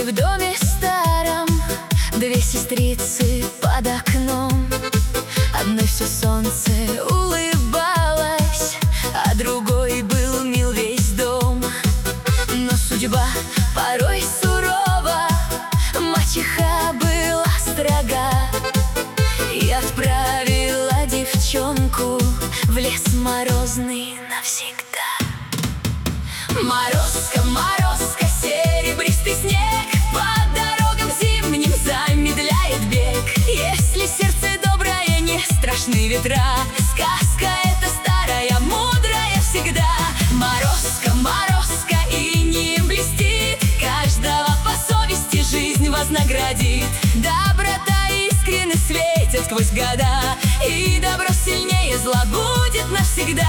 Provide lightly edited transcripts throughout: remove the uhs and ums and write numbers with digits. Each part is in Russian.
в доме старом две сестрицы под окном. Одной все солнце улыбалось, а другой был мил весь дом. Но судьба порой сурова, мачеха была строга и отправила девчонку в лес морозный навсегда. Морозко, морозко, серебристый снег по дорогам зимним замедляет бег. Если сердце доброе, не страшны ветра. Сказка эта старая, мудрая всегда. Морозко, морозко, инеем блестит, каждого по совести жизнь вознаградит. Доброта и искренность светят сквозь года, и добро сильнее зла будет навсегда.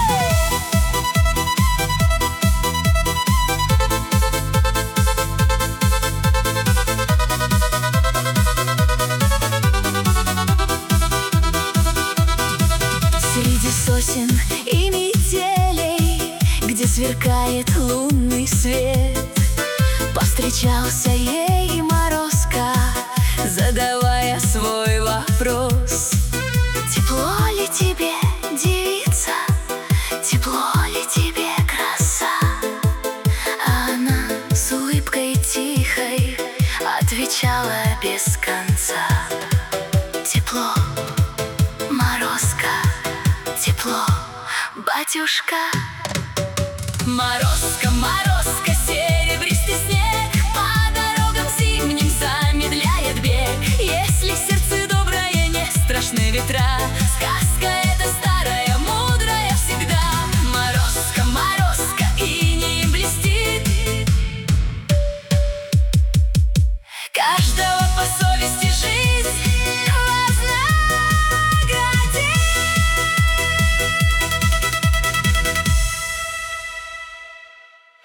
Среди сосен и метелей, где сверкает лунный свет, повстречался ей Морозко, задавая свой вопрос: тепло ли тебе, девица, тепло ли тебе, краса? А она с улыбкой тихой отвечала без конца: тепло, Морозко, тепло, батюшка. Морозко, морозко, серебристый снег по дорогам зимним замедляет бег. Если сердце доброе, не страшны ветра. Сказка эта старая, мудрая всегда. Морозко, морозко, инеем блестит, каждого